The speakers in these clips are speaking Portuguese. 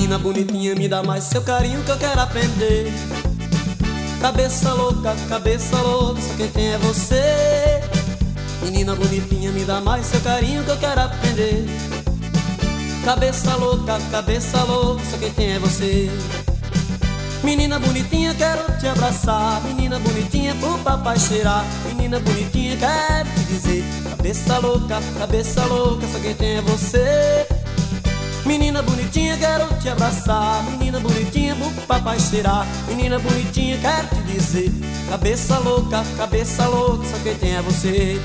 Menina bonitinha, me dá mais seu carinho que eu quero aprender. Cabeça louca, só quem tem é você. Menina bonitinha, me dá mais seu carinho que eu quero aprender. Cabeça louca, só quem tem é você. Menina bonitinha, quero te abraçar. Menina bonitinha, pro papai cheirar. Menina bonitinha, quero te dizer. Cabeça louca, só quem tem é você. Menina bonitinha, quero te abraçar. Menina bonitinha, pro papai cheirar. Menina bonitinha, quero te dizer. Cabeça louca, só quem tem é você.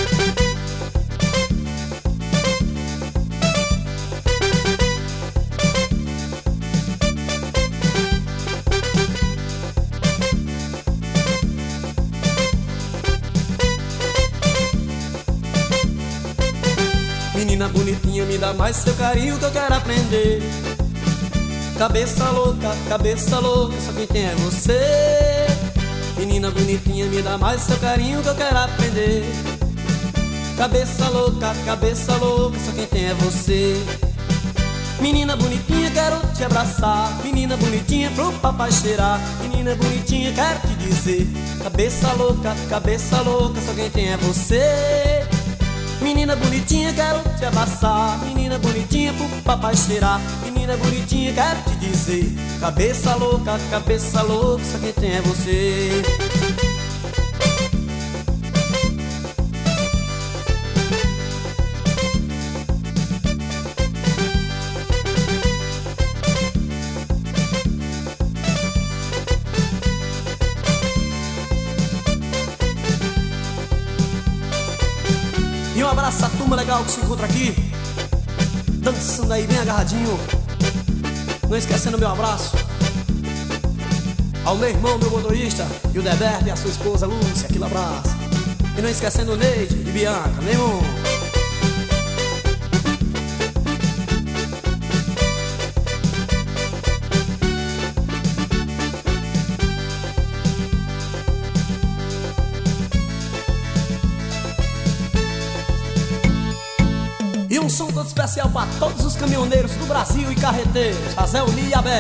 Menina bonitinha, me dá mais seu carinho que eu quero aprender. Cabeça louca, só quem tem é você. Menina bonitinha, me dá mais seu carinho que eu quero aprender. Cabeça louca, só quem tem é você. Menina bonitinha, quero te abraçar. Menina bonitinha, pro papai cheirar. Menina bonitinha, quero te dizer. Cabeça louca, só quem tem é você. Menina bonitinha, quero te abraçar. Menina bonitinha, pro papai cheirar. Menina bonitinha, quero te dizer. Cabeça louca, só quem tem é você. E um abraço à turma legal que se encontra aqui, dançando aí bem agarradinho. Não esquecendo meu abraço ao meu irmão, meu motorista, e o Deberto e a sua esposa Lúcia, aquele abraço. E não esquecendo o Neide e Bianca, meu irmão. E um som todo especial para todos os caminhoneiros do Brasil e carreteiros. Azel Lia Bé.